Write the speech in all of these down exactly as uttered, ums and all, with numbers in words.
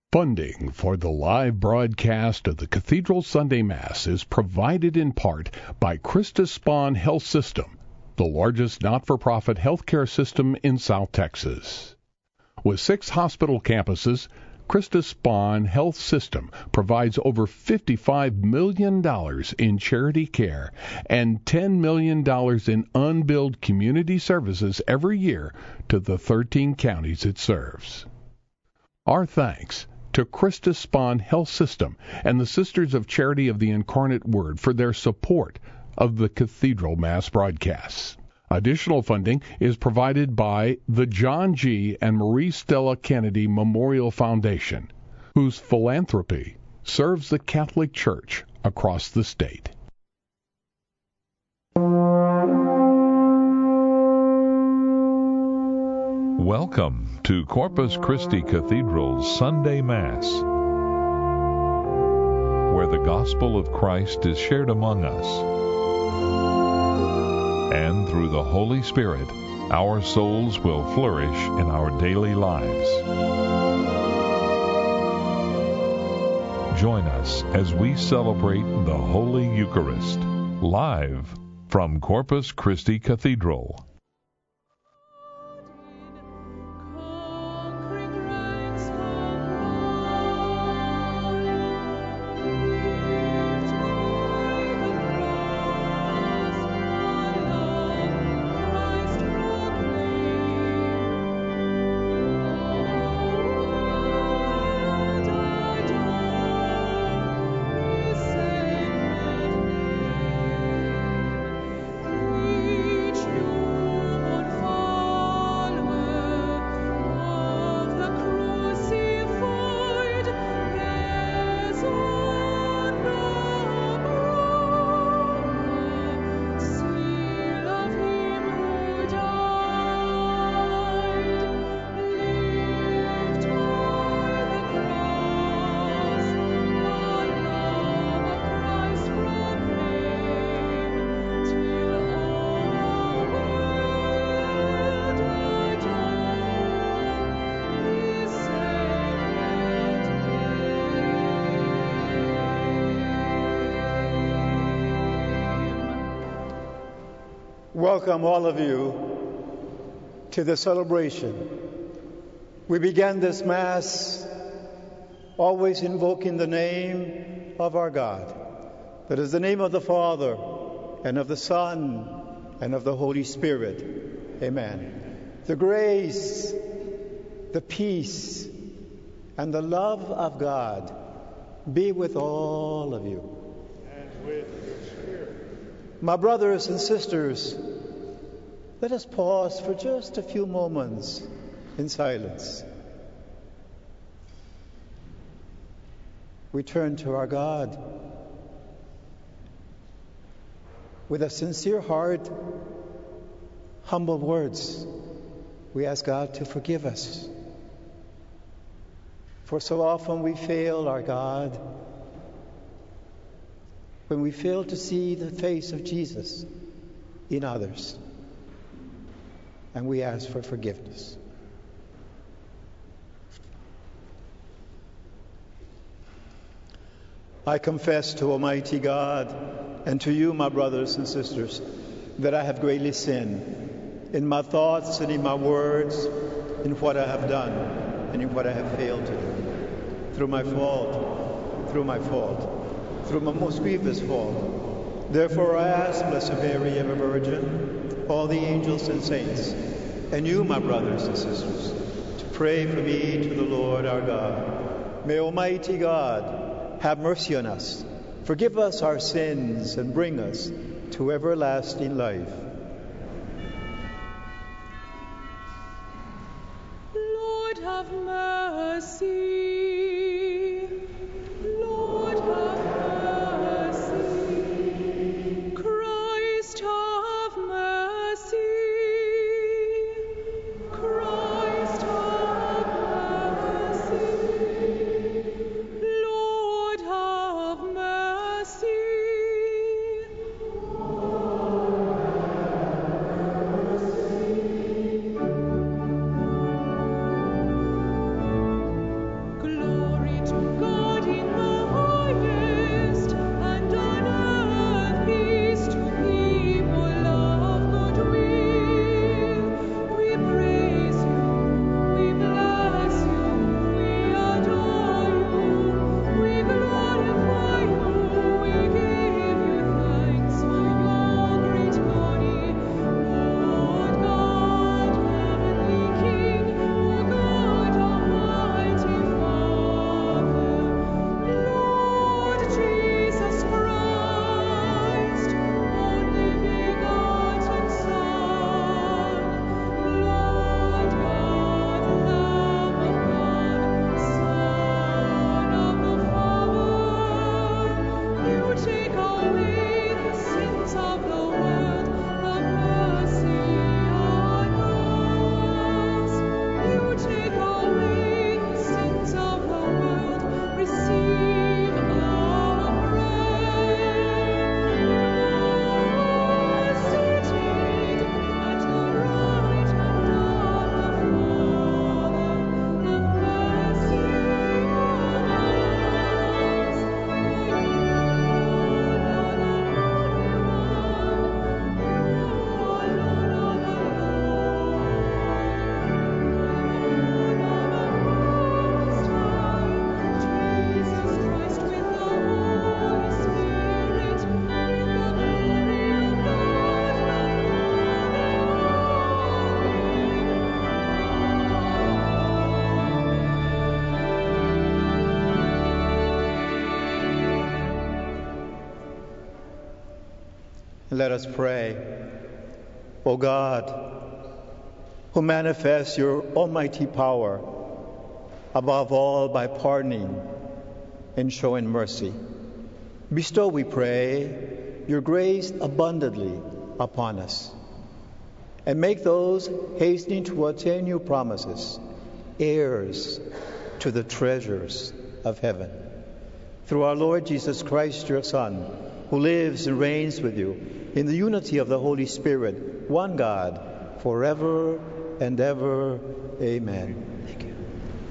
Funding for the live broadcast of the Cathedral Sunday Mass is provided in part by Christus Spohn Health System, the largest not-for-profit healthcare system in South Texas. With six hospital campuses, Christus Spohn Health System provides over fifty-five million dollars in charity care and ten million dollars in unbilled community services every year to the thirteen counties it serves. Our thanks to Christus Spohn Health System and the Sisters of Charity of the Incarnate Word for their support of the Cathedral Mass broadcasts. Additional funding is provided by the John G. and Marie Stella Kennedy Memorial Foundation, whose philanthropy serves the Catholic Church across the state. Welcome to Corpus Christi Cathedral's Sunday Mass, where the gospel of Christ is shared among us. And through the Holy Spirit, our souls will flourish in our daily lives. Join us as we celebrate the Holy Eucharist, live from Corpus Christi Cathedral. Welcome, all of you, to the celebration. We began this Mass always invoking the name of our God. That is the name of the Father, and of the Son, and of the Holy Spirit. Amen. The grace, the peace, and the love of God be with all of you. And with your spirit. My brothers and sisters, let us pause for just a few moments in silence. We turn to our God with a sincere heart, humble words. We ask God to forgive us. For so often we fail our God when we fail to see the face of Jesus in others. And we ask for forgiveness. I confess to Almighty God and to you, my brothers and sisters, that I have greatly sinned in my thoughts and in my words, in what I have done and in what I have failed to do. Through my fault, through my fault, through my most grievous fault. Therefore I ask, Blessed Mary, ever Virgin, all the angels and saints, and you, my brothers and sisters, to pray for me to the Lord our God. May Almighty God have mercy on us, forgive us our sins, and bring us to everlasting life. Lord, have mercy. Lord, have mercy. Christ, have mercy. Christ, have mercy. Lord, have mercy. Let us pray. O God, who manifests your almighty power, above all by pardoning and showing mercy, bestow, we pray, your grace abundantly upon us, and make those hastening to attain your promises heirs to the treasures of heaven. Through our Lord Jesus Christ, your Son, who lives and reigns with you in the unity of the Holy Spirit, one God, forever and ever. Amen. Thank you.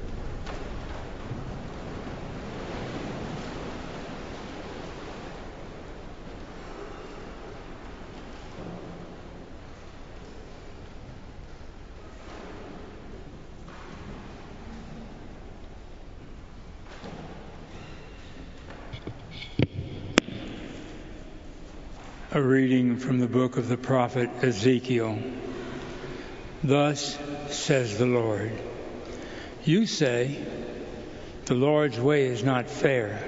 A reading from the book of the prophet Ezekiel. Thus says the Lord, you say, the Lord's way is not fair.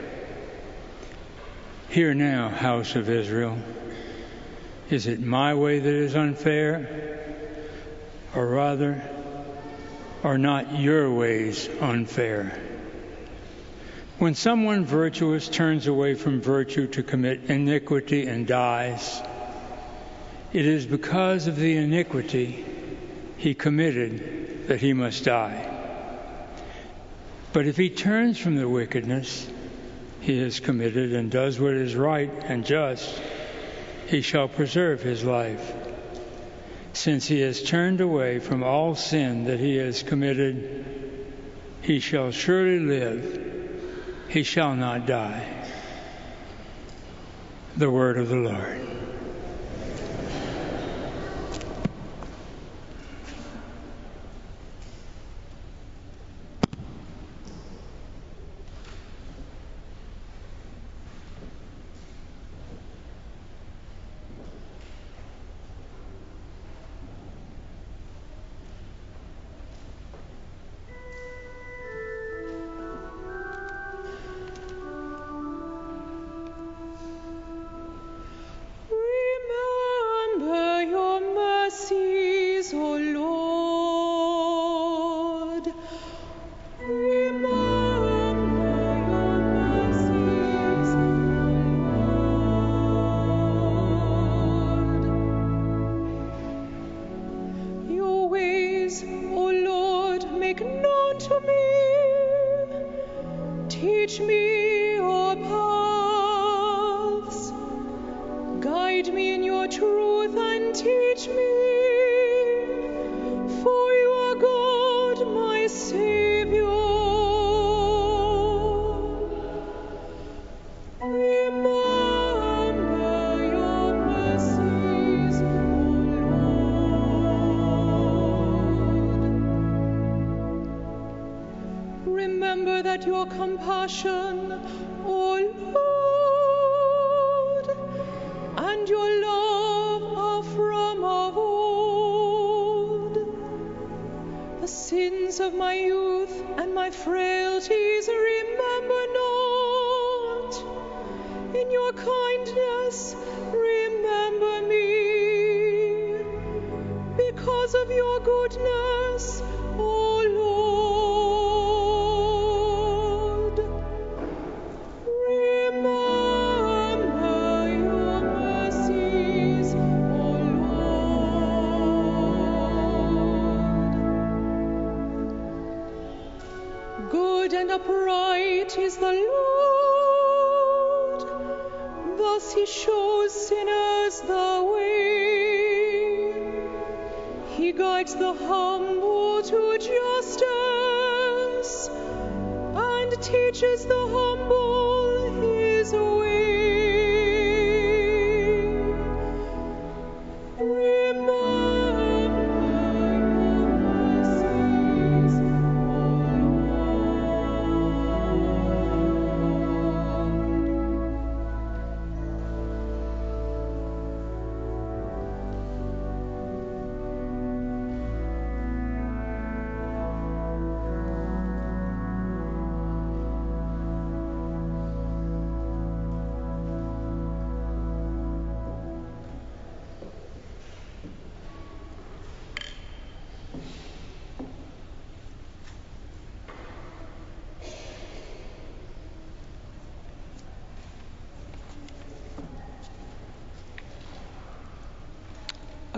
Hear now, house of Israel, is it my way that is unfair? Or rather, are not your ways unfair? When someone virtuous turns away from virtue to commit iniquity and dies, it is because of the iniquity he committed that he must die. But if he turns from the wickedness he has committed and does what is right and just, he shall preserve his life. Since he has turned away from all sin that he has committed, he shall surely live. He shall not die. The word of the Lord.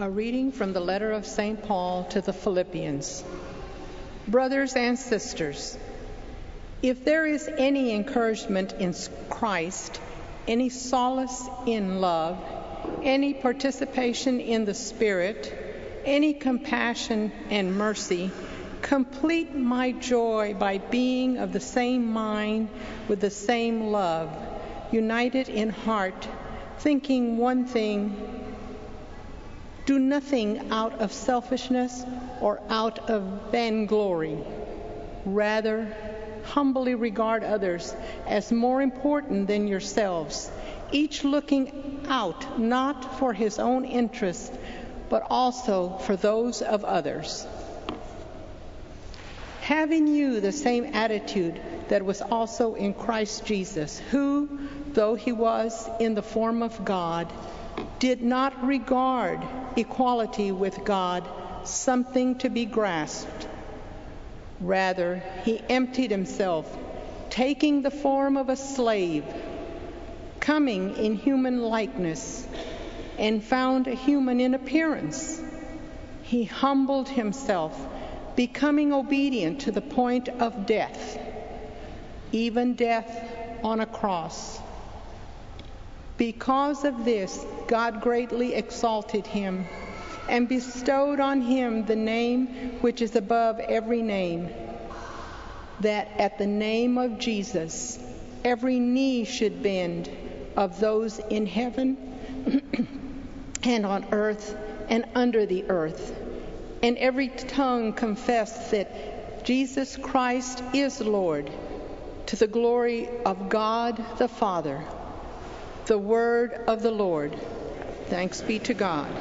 A reading from the letter of Saint Paul to the Philippians. Brothers and sisters, if there is any encouragement in Christ, any solace in love, any participation in the Spirit, any compassion and mercy, complete my joy by being of the same mind with the same love, united in heart, thinking one thing. Do nothing out of selfishness or out of vainglory. Rather, humbly regard others as more important than yourselves, each looking out not for his own interest, but also for those of others. Having you the same attitude that was also in Christ Jesus, who, though he was in the form of God, did not regard equality with God something to be grasped. Rather, he emptied himself, taking the form of a slave, coming in human likeness, and found a human in appearance. He humbled himself, becoming obedient to the point of death, even death on a cross. Because of this, God greatly exalted him and bestowed on him the name which is above every name, that at the name of Jesus every knee should bend, of those in heaven and on earth and under the earth, and every tongue confess that Jesus Christ is Lord, to the glory of God the Father. The word of the Lord. Thanks be to God.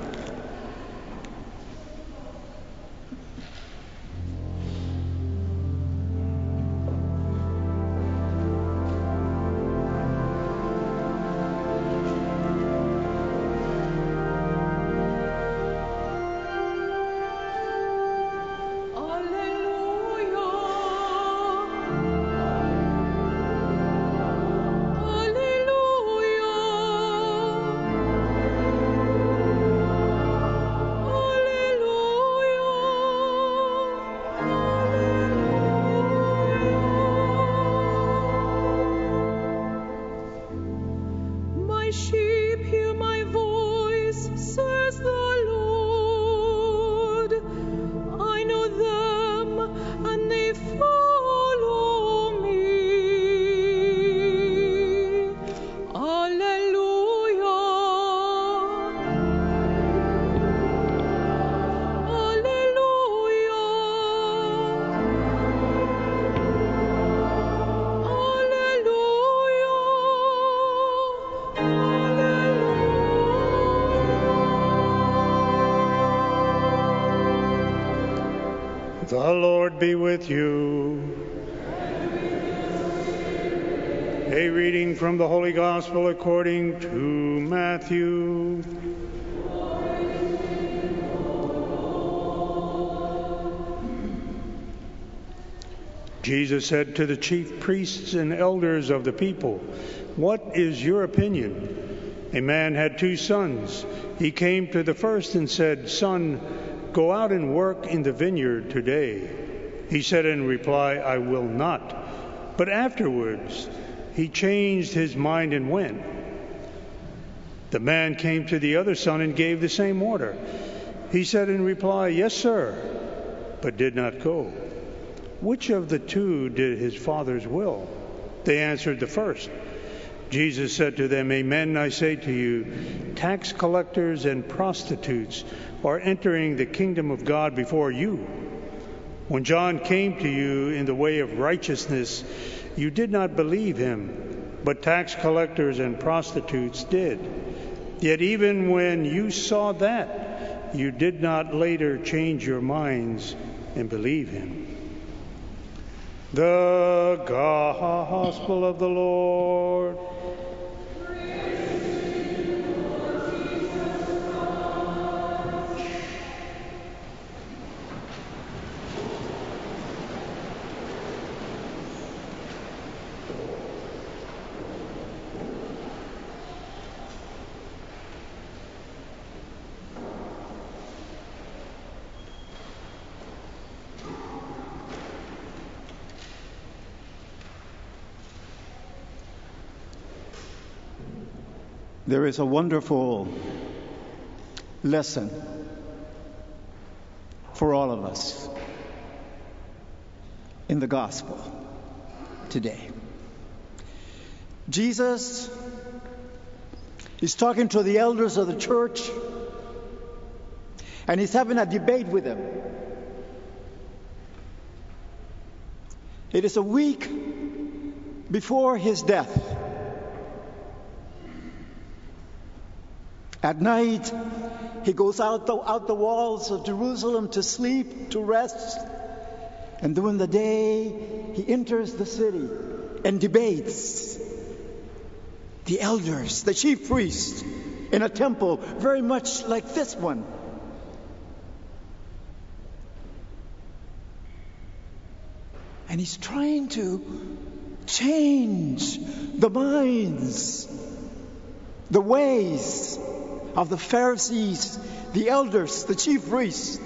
The Lord be with you. A reading from the Holy Gospel according to Matthew. Jesus said to the chief priests and elders of the people, "What is your opinion? A man had two sons. He came to the first and said, 'Son, go out and work in the vineyard today.' He said in reply, 'I will not.' But afterwards he changed his mind and went. The man came to the other son and gave the same order. He said in reply, 'Yes, sir,' but did not go. Which of the two did his father's will?" They answered, "The first." Jesus said to them, "Amen, I say to you, tax collectors and prostitutes are entering the kingdom of God before you. When John came to you in the way of righteousness, you did not believe him, but tax collectors and prostitutes did. Yet even when you saw that, you did not later change your minds and believe him." The Gospel of the Lord. There is a wonderful lesson for all of us in the gospel today. Jesus is talking to the elders of the church, and he's having a debate with them. It is a week before his death. At night, he goes out the, out the walls of Jerusalem to sleep, to rest. And during the day, he enters the city and debates the elders, the chief priests, in a temple very much like this one. And he's trying to change the minds, the ways of the Pharisees, the elders, the chief priests.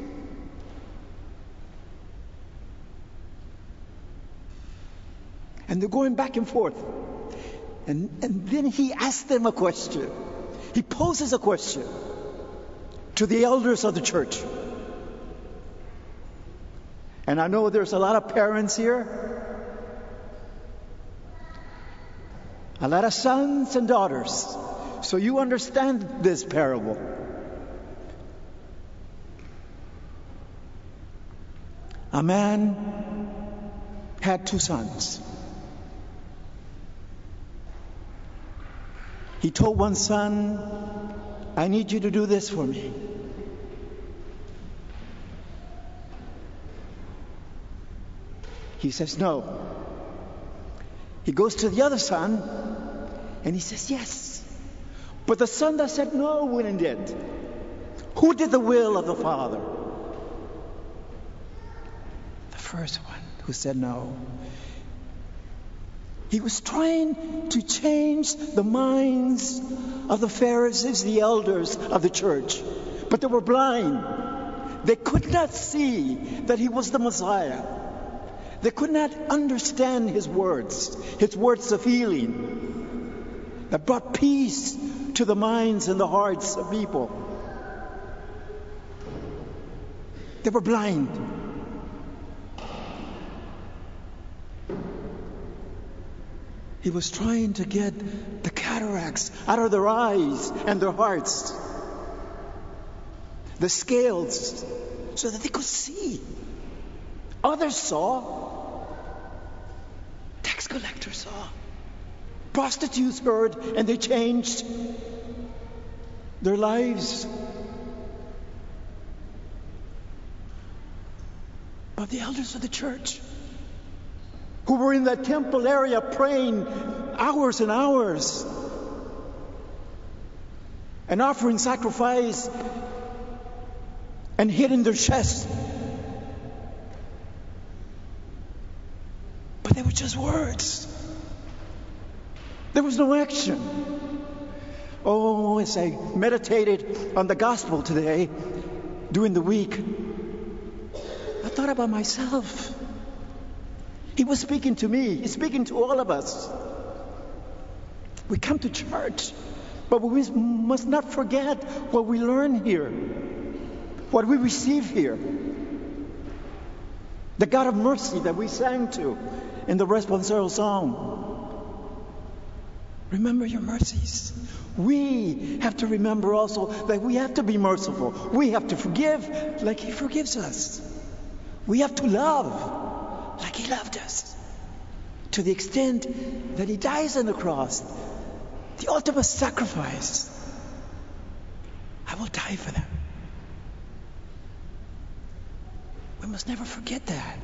And they're going back and forth. And, and then he asks them a question. He poses a question to the elders of the church. And I know there's a lot of parents here, a lot of sons and daughters. So you understand this parable. A man had two sons. He told one son, I need you to do this for me. He says no. He goes to the other son and he says yes. But the son that said no went and did. Who did the will of the Father? The first one who said no. He was trying to change the minds of the Pharisees, the elders of the church. But they were blind. They could not see that he was the Messiah. They could not understand his words, his words of healing that brought peace to the minds and the hearts of people. They were blind. He was trying to get the cataracts out of their eyes and their hearts, the scales, so that they could see. Others saw. Tax collectors saw. Prostitutes heard, and they changed their lives. But the elders of the church, who were in that temple area praying hours and hours and offering sacrifice and hitting their chest. But they were just words. There was no action. Oh, as I meditated on the gospel today, during the week, I thought about myself. He was speaking to me. He's speaking to all of us. We come to church, but we must not forget what we learn here, what we receive here. The God of mercy that we sang to in the responsorial song. Remember your mercies. We have to remember also that we have to be merciful. We have to forgive like He forgives us. We have to love like He loved us. To the extent that He dies on the cross, the ultimate sacrifice. I will die for them. We must never forget that.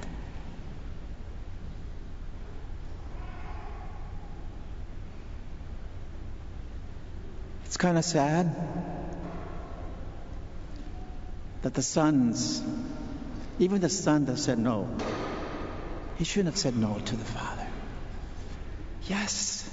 It's kind of sad that the sons, even the son that said no, he shouldn't have said no to the Father. Yes.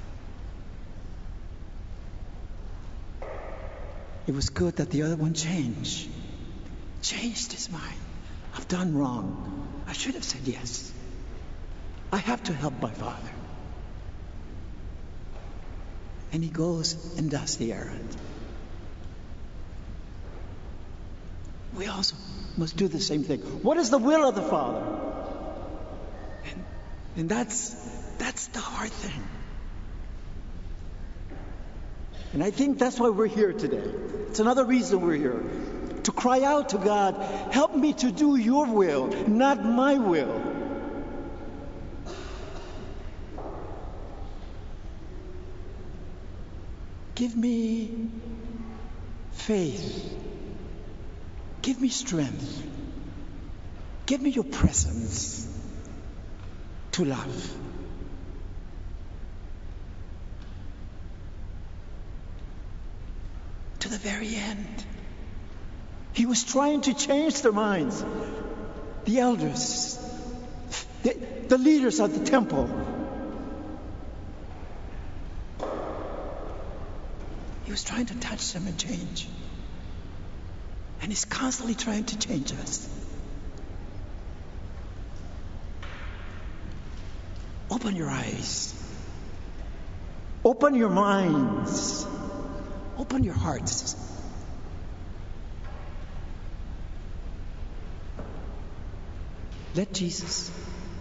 It was good that the other one changed. Changed his mind. I've done wrong. I should have said yes. I have to help my Father. And he goes and does the errand. We also must do the same thing. What is the will of the Father? And, and that's that's the hard thing. And I think that's why we're here today. It's another reason we're here. To cry out to God, help me to do your will, not my will. Give me faith. Give me strength. Give me your presence to love. To the very end. He was trying to change their minds. The elders, the, the leaders of the temple. He was trying to touch them and change. And he's constantly trying to change us. Open your eyes. Open your minds. Open your hearts. Let Jesus,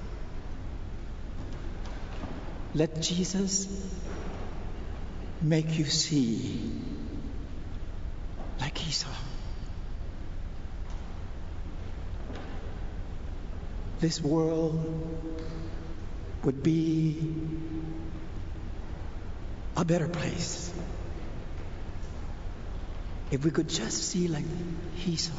let Jesus make you see like he saw. This world would be a better place if we could just see like he saw.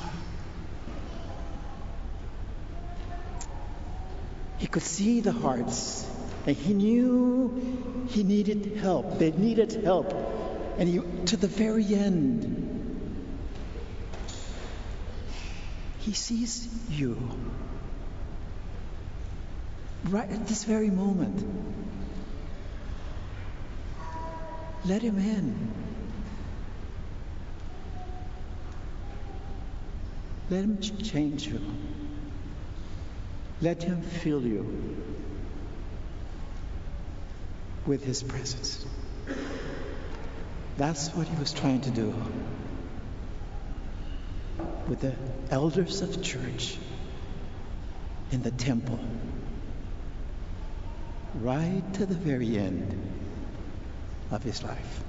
He could see the hearts, and he knew he needed help. They needed help. And he, to the very end, he sees you. Right at this very moment. Let him in. Let him change you. Let him fill you with his presence. That's what he was trying to do with the elders of the church in the temple, right to the very end of his life.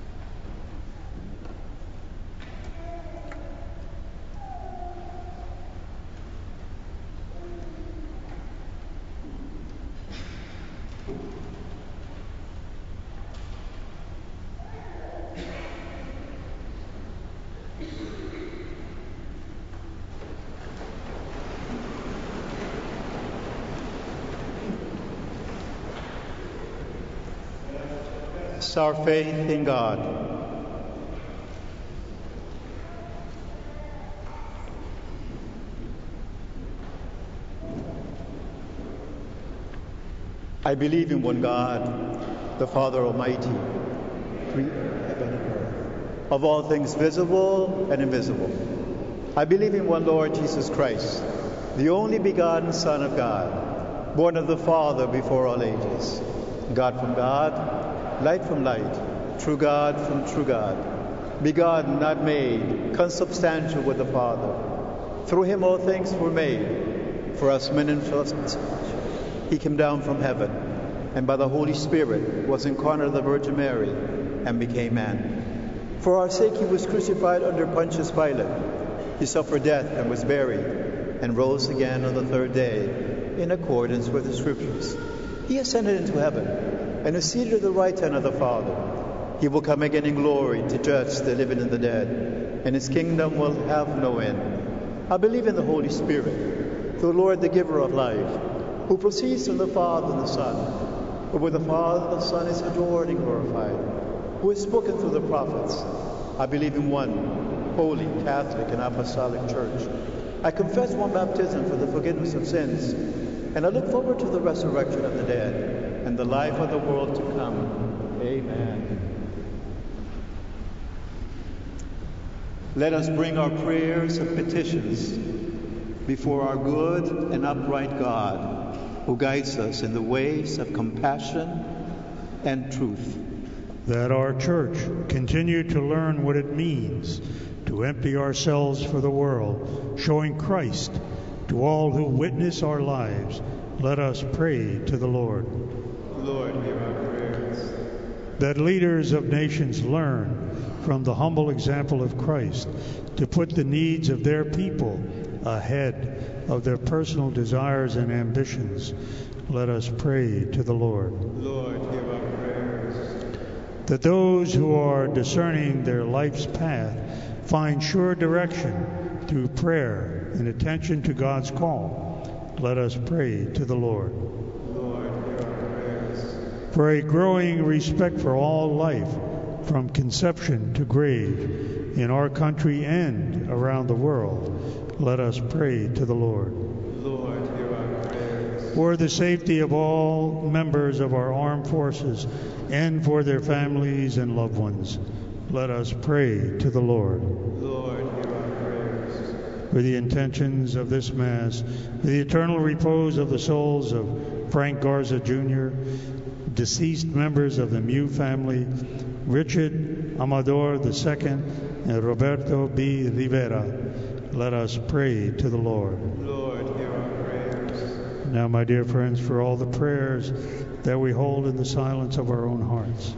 Our faith in God. I believe in one God, the Father Almighty, creator of heaven and earth, of all things visible and invisible. I believe in one Lord Jesus Christ, the only begotten Son of God, born of the Father before all ages, God from God, light from light, true God from true God, begotten, not made, consubstantial with the Father. Through him all things were made. For us men and for us, he came down from heaven, and by the Holy Spirit was incarnate of the Virgin Mary, and became man. For our sake he was crucified under Pontius Pilate. He suffered death and was buried, and rose again on the third day, in accordance with the Scriptures. He ascended into heaven, and is seated at the right hand of the Father. He will come again in glory to judge the living and the dead, and his kingdom will have no end. I believe in the Holy Spirit, the Lord, the giver of life, who proceeds from the Father and the Son, who with the Father and the Son is adored and glorified, who has spoken through the prophets. I believe in one holy, Catholic, and Apostolic Church. I confess one baptism for the forgiveness of sins, and I look forward to the resurrection of the dead and the life of the world to come. Amen. Let us bring our prayers and petitions before our good and upright God, who guides us in the ways of compassion and truth. that our church continue to learn what it means to empty ourselves for the world, showing Christ to all who witness our lives. Let us pray to the Lord. Lord, hear our prayers. That leaders of nations learn from the humble example of Christ to put the needs of their people ahead of their personal desires and ambitions. Let us pray to the Lord. Lord, hear our prayers. That those who are discerning their life's path find sure direction through prayer and attention to God's call. Let us pray to the Lord. Lord, hear our prayers. For a growing respect for all life, from conception to grave, in our country and around the world, let us pray to the Lord. Lord, hear our prayers. For the safety of all members of our armed forces and for their families and loved ones, let us pray to the Lord. Lord, hear our prayers. For the intentions of this Mass, for the eternal repose of the souls of Frank Garza Junior, deceased members of the Mew family, Richard Amador the Second, and Roberto B. Rivera, let us pray to the Lord. Lord, hear our prayers. Now, my dear friends, for all the prayers that we hold in the silence of our own hearts,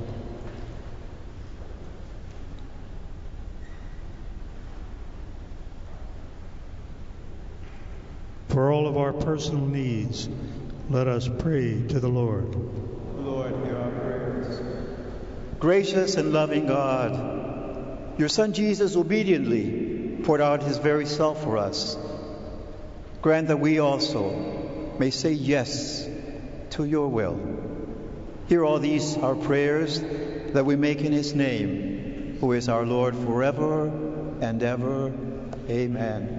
for all of our personal needs, let us pray to the Lord. Lord, hear our prayers. Gracious and loving God, your Son Jesus obediently poured out his very self for us. Grant that we also may say yes to your will. Hear all these our prayers that we make in his name, who is our Lord forever and ever. Amen.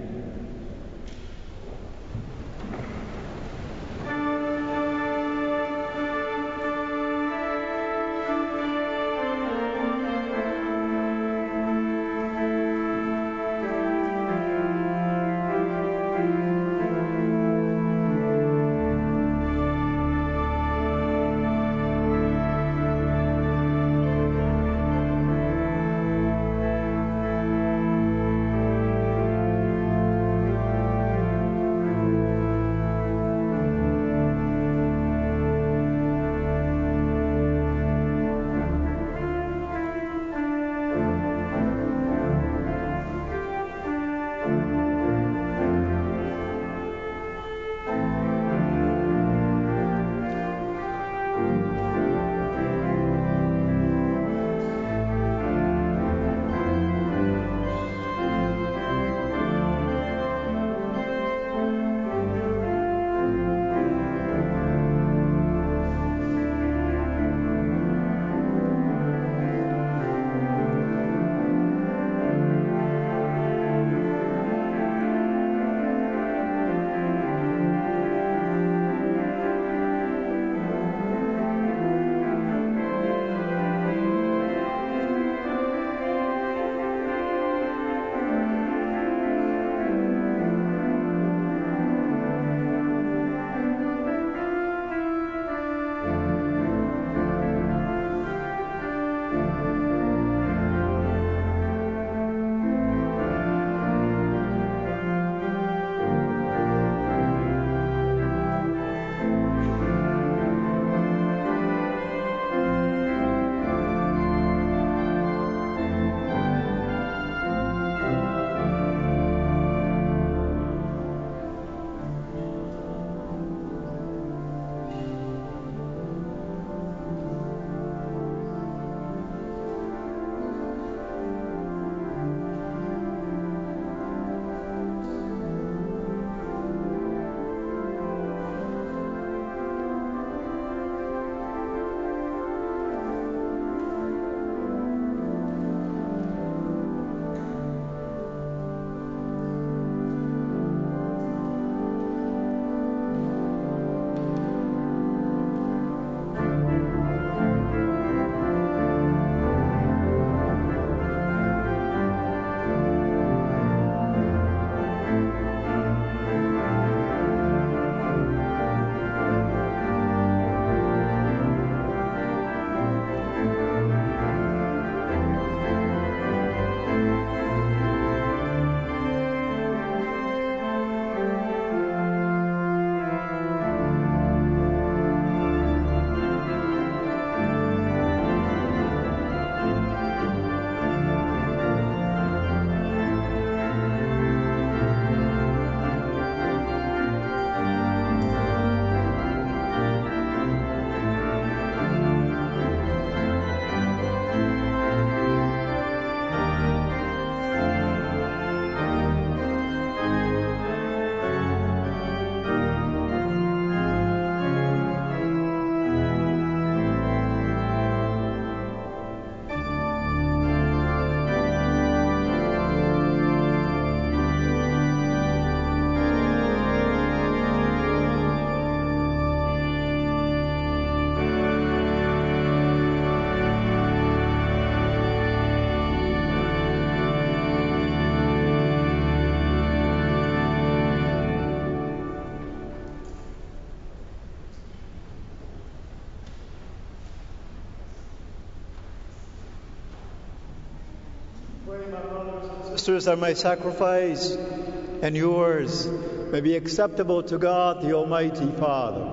Pray, my brothers and sisters, that my sacrifice and yours may be acceptable to God, the Almighty Father.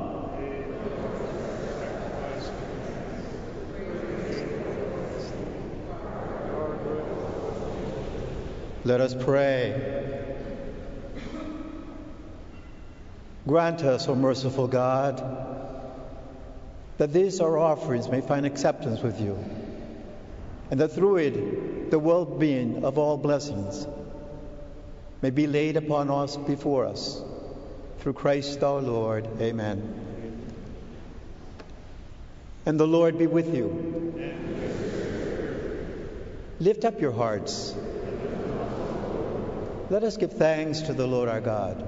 Let us pray. Grant us, O merciful God, that these our offerings may find acceptance with you, and that through it the well-being of all blessings may be laid upon us before us. Through Christ our Lord. Amen. And the Lord be with you. Lift up your hearts. Let us give thanks to the Lord our God.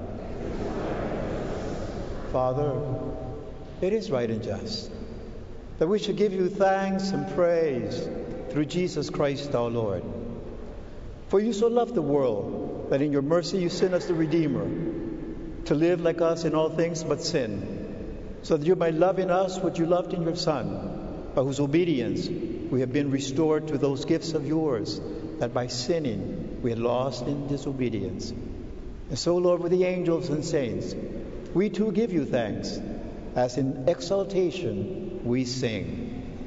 Father, it is right and just that we should give you thanks and praise through Jesus Christ our Lord. For you so loved the world that in your mercy you sent us the Redeemer to live like us in all things but sin, so that you might love in us what you loved in your Son, by whose obedience we have been restored to those gifts of yours that by sinning we had lost in disobedience. And so, Lord, with the angels and saints, we too give you thanks, as in exaltation we sing.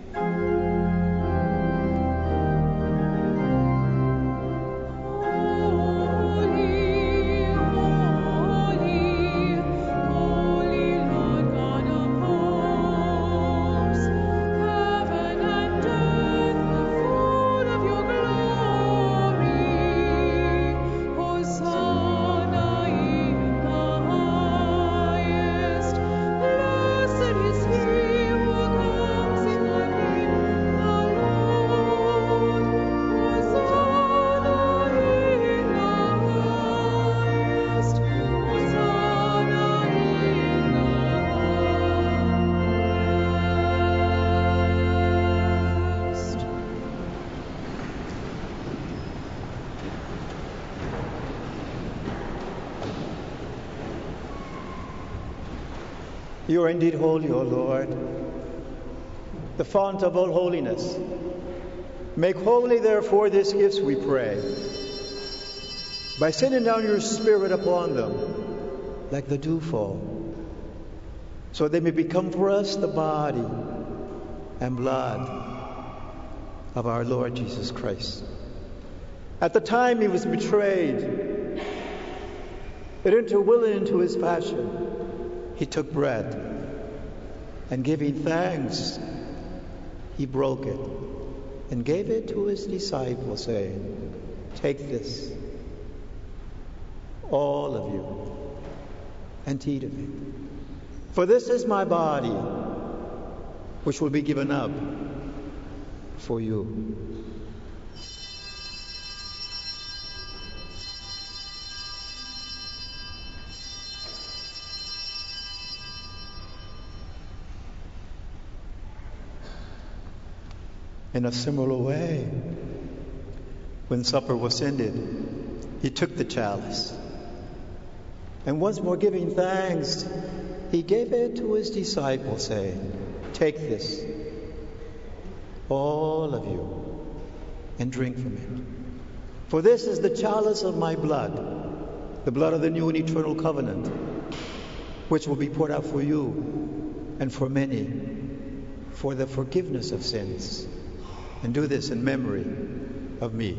You are indeed holy, O Lord, the fount of all holiness. Make holy, therefore, these gifts, we pray, by sending down your Spirit upon them like the dewfall, so they may become for us the body and blood of our Lord Jesus Christ. At the time he was betrayed, and into willing into his passion, he took bread, and giving thanks, he broke it and gave it to his disciples, saying, "Take this, all of you, and eat of it. For this is my body, which will be given up for you." In a similar way, when supper was ended, he took the chalice, and once more giving thanks, he gave it to his disciples, saying, "Take this, all of you, and drink from it. For this is the chalice of my blood, the blood of the new and eternal covenant, which will be poured out for you and for many for the forgiveness of sins. And do this in memory of me."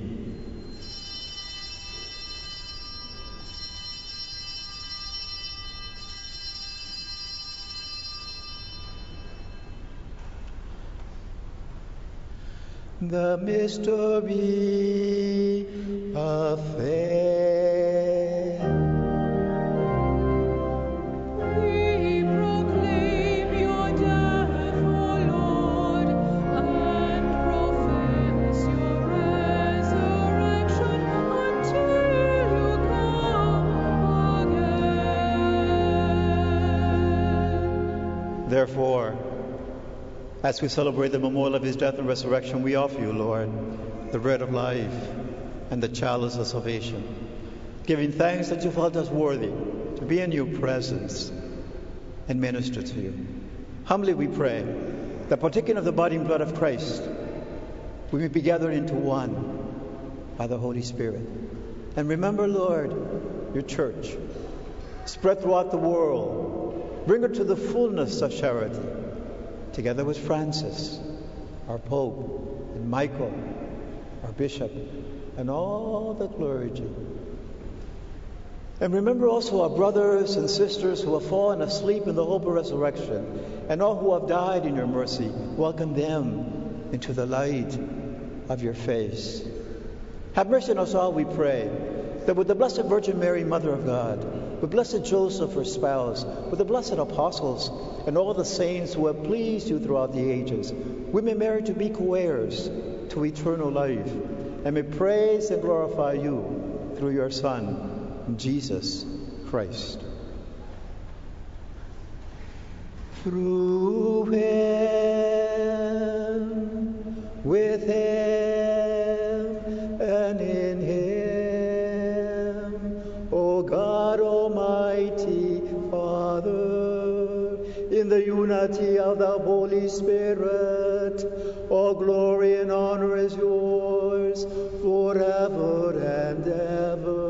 The mystery of faith. We proclaim your death, O Lord, and profess your resurrection until you come again. Therefore, as we celebrate the memorial of his death and resurrection, we offer you, Lord, the bread of life and the chalice of salvation, giving thanks that you felt us worthy to be in your presence and minister to you. Humbly we pray that, partaking of the body and blood of Christ, we may be gathered into one by the Holy Spirit. And remember, Lord, your church. Spread throughout the world. Bring her to the fullness of charity, together with Francis, our Pope, and Michael, our Bishop, and all the clergy. And remember also our brothers and sisters who have fallen asleep in the hope of resurrection, and all who have died in your mercy. Welcome them into the light of your face. Have mercy on us all, we pray, that with the Blessed Virgin Mary, Mother of God, with Blessed Joseph, her spouse, with the blessed apostles, and all the saints who have pleased you throughout the ages, we may merit to be co-heirs to eternal life, and may praise and glorify you through your Son, Jesus Christ. Through him, with him, and in him, O God Almighty Father, in the unity of the Holy Spirit, all glory and honor is yours forever and ever.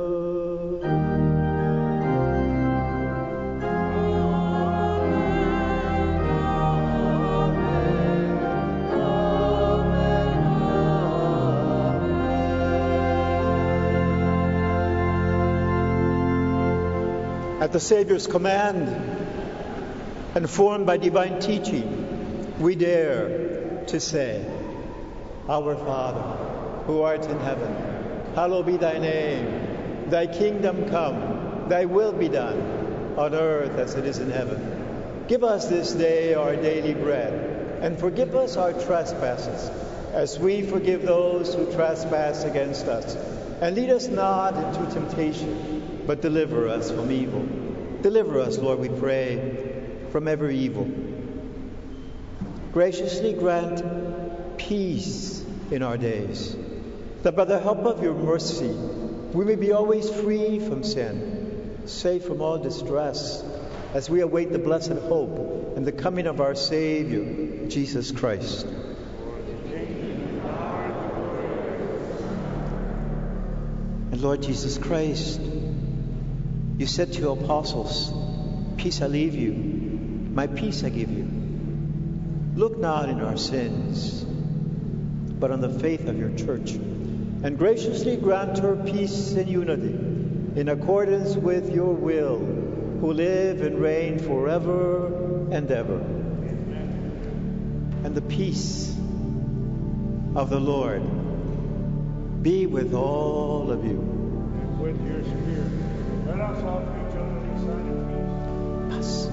At the Savior's command, and formed by divine teaching, we dare to say, Our Father, who art in heaven, hallowed be thy name. Thy kingdom come, thy will be done, on earth as it is in heaven. Give us this day our daily bread, and forgive us our trespasses, as we forgive those who trespass against us. And lead us not into temptation, but deliver us from evil. Deliver us, Lord, we pray, from every evil. Graciously grant peace in our days, that by the help of your mercy we may be always free from sin, safe from all distress, as we await the blessed hope and the coming of our Savior, Jesus Christ. And Lord Jesus Christ, you said to your apostles, peace I leave you, my peace I give you. Look not in our sins, but on the faith of your church, and graciously grant her peace and unity, in accordance with your will, who live and reign forever and ever. And the peace of the Lord be with all of you. And with your spirit. Let us offer each other the sign of peace. Yes.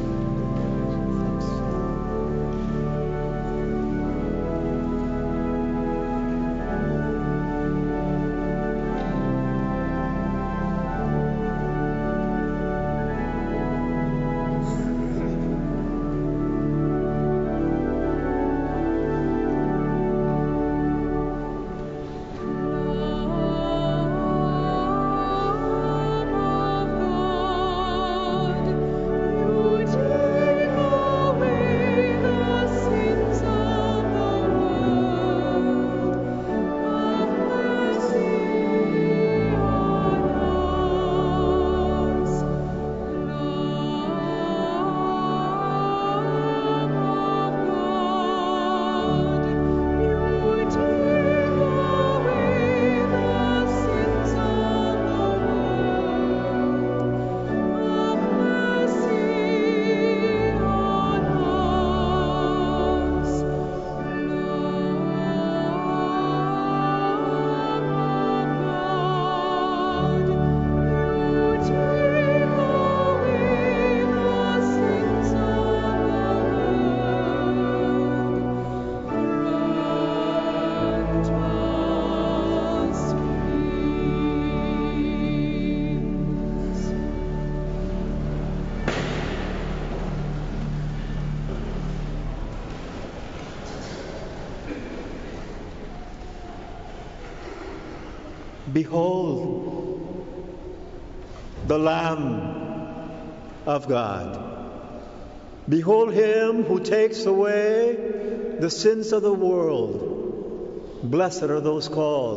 Behold, the Lamb of God. Behold him who takes away the sins of the world. Blessed are those called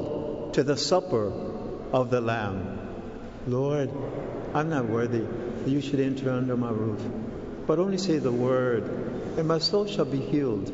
to the supper of the Lamb. Lord, I'm not worthy that you should enter under my roof, but only say the word, and my soul shall be healed.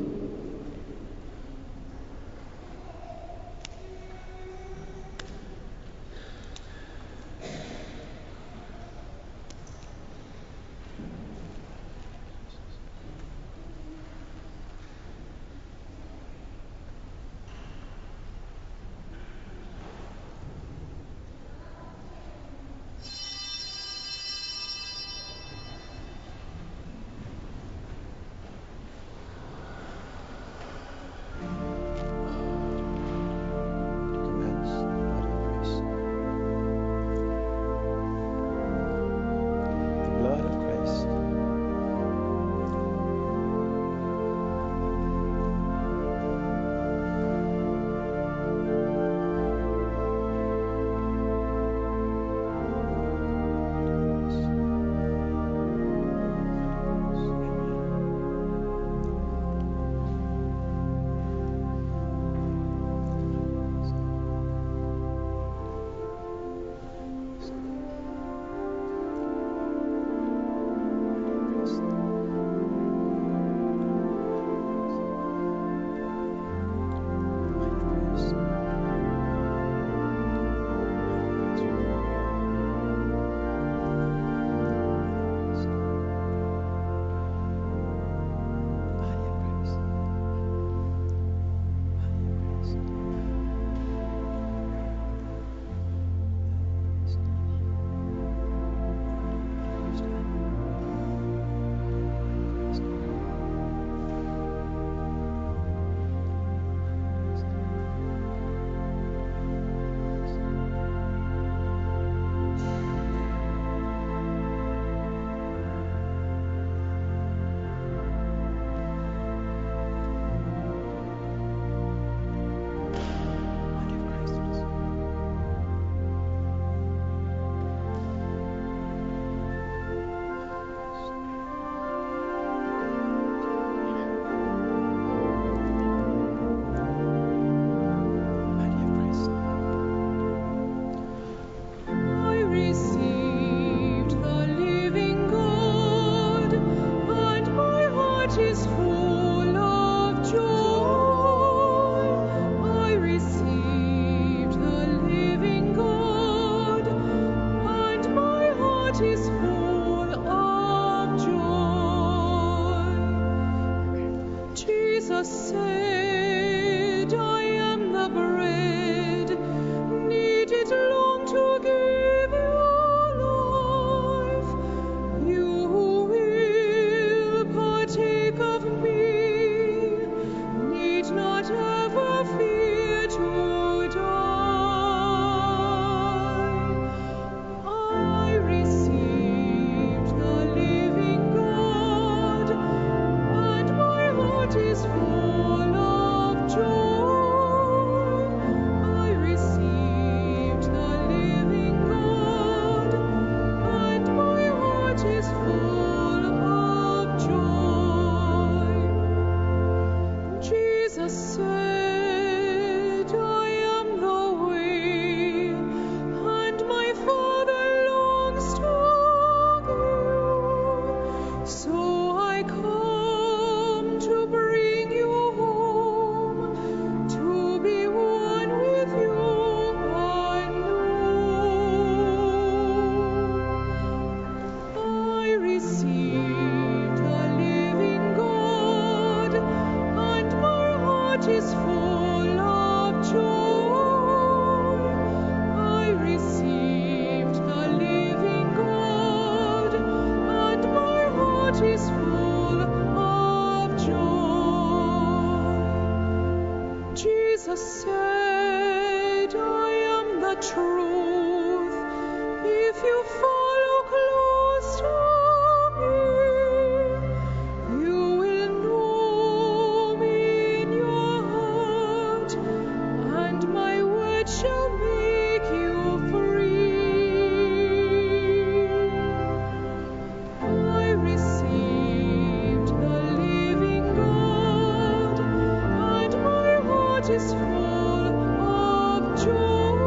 Is full of joy.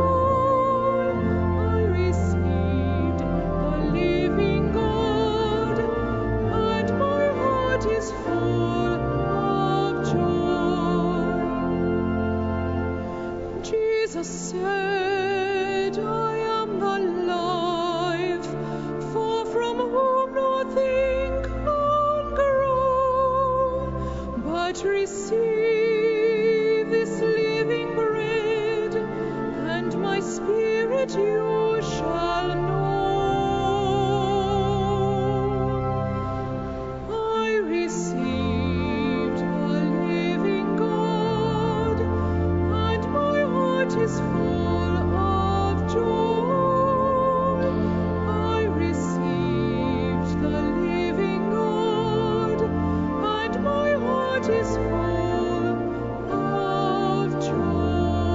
But receive this living bread, and my spirit you shall know. I received the living God, and my heart is full of joy. I received the living God, and my heart is full of joy.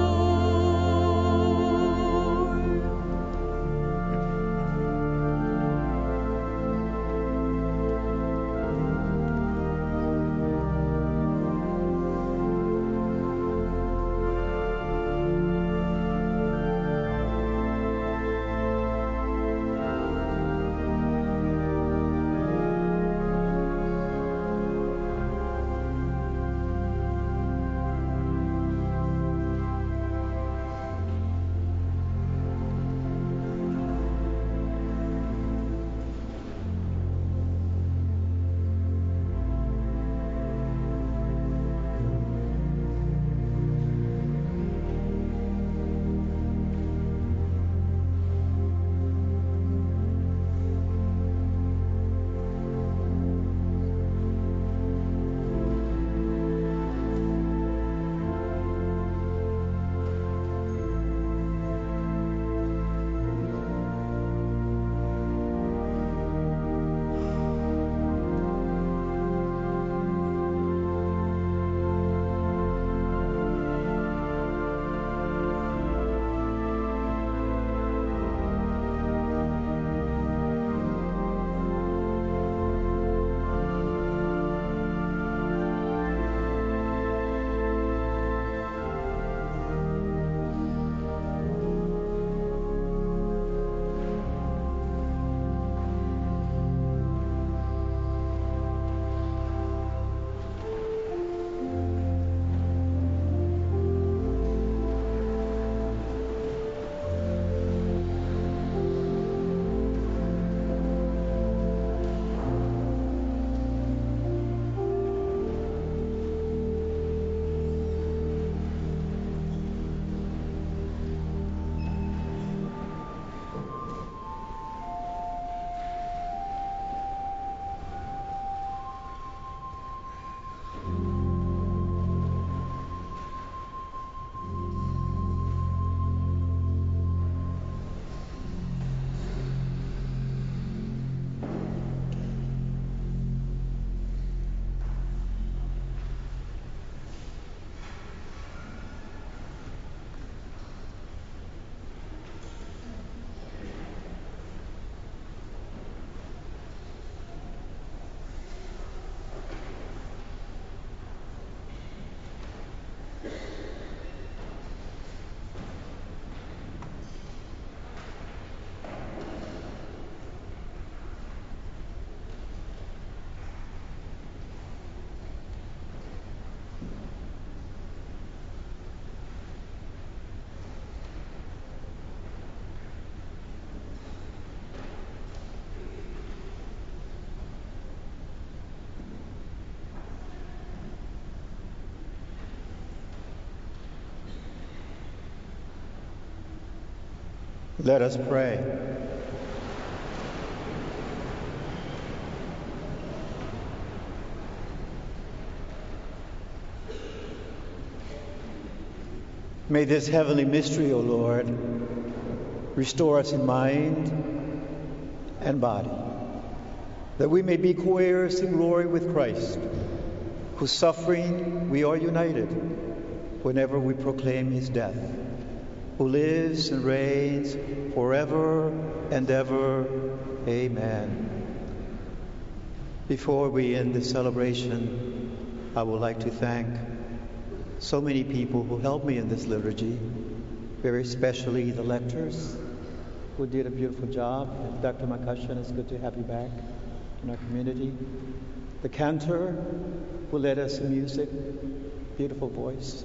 Let us pray. May this heavenly mystery, O Lord, restore us in mind and body, that we may be co-heirs in glory with Christ, whose suffering we are united whenever we proclaim his death, who lives and reigns forever and ever. Amen. Before we end this celebration, I would like to thank so many people who helped me in this liturgy, very especially the lectors who did a beautiful job. Doctor Makashan, it's good to have you back in our community. The cantor who led us in music, beautiful voice.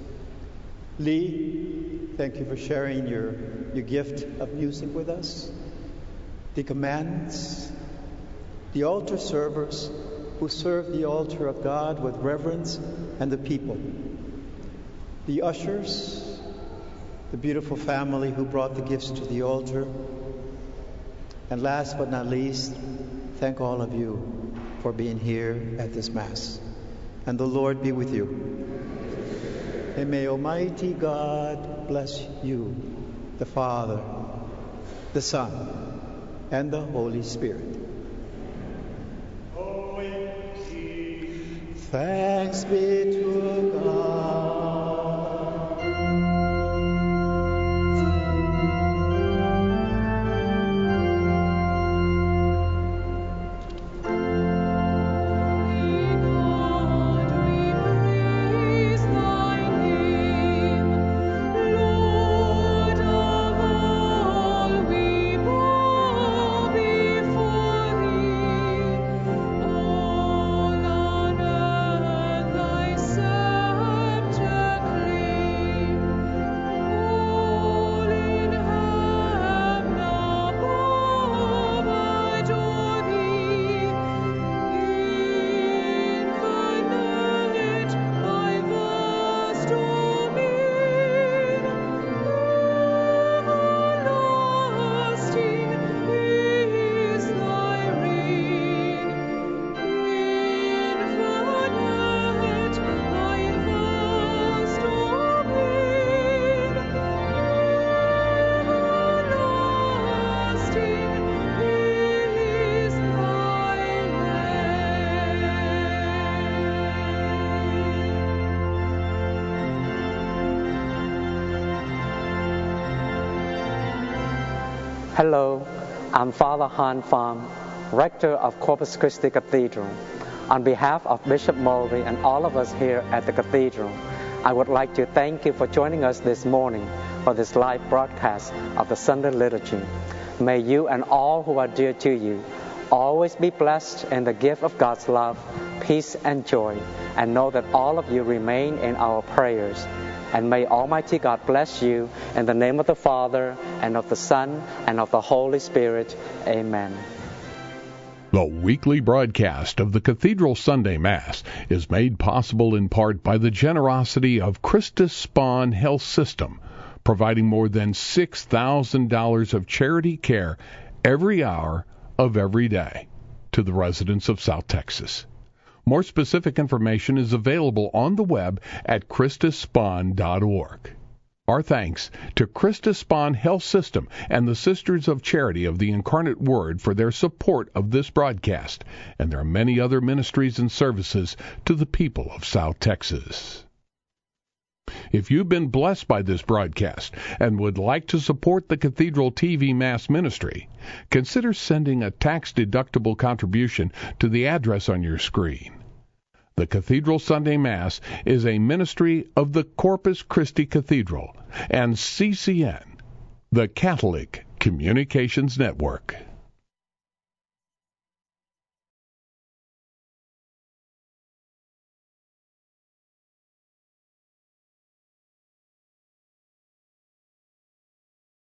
Lee, thank you for sharing your, your gift of music with us. The commands, the altar servers who serve the altar of God with reverence, and the people. The ushers, the beautiful family who brought the gifts to the altar. And last but not least, thank all of you for being here at this Mass. And the Lord be with you. And may Almighty God bless you, the Father, the Son, and the Holy Spirit. Thanks be to God. Hello, I'm Father Han Pham, Rector of Corpus Christi Cathedral. On behalf of Bishop Mulvey and all of us here at the Cathedral, I would like to thank you for joining us this morning for this live broadcast of the Sunday Liturgy. May you and all who are dear to you always be blessed in the gift of God's love, peace, and joy, and know that all of you remain in our prayers. And may Almighty God bless you in the name of the Father, and of the Son, and of the Holy Spirit. Amen. The weekly broadcast of the Cathedral Sunday Mass is made possible in part by the generosity of Christus Spohn Health System, providing more than six thousand dollars of charity care every hour of every day to the residents of South Texas. More specific information is available on the web at christus spohn dot org. Our thanks to Christus Spohn Health System and the Sisters of Charity of the Incarnate Word for their support of this broadcast, and there are many other ministries and services to the people of South Texas. If you've been blessed by this broadcast and would like to support the Cathedral T V Mass Ministry, consider sending a tax-deductible contribution to the address on your screen. The Cathedral Sunday Mass is a ministry of the Corpus Christi Cathedral and C C N, the Catholic Communications Network.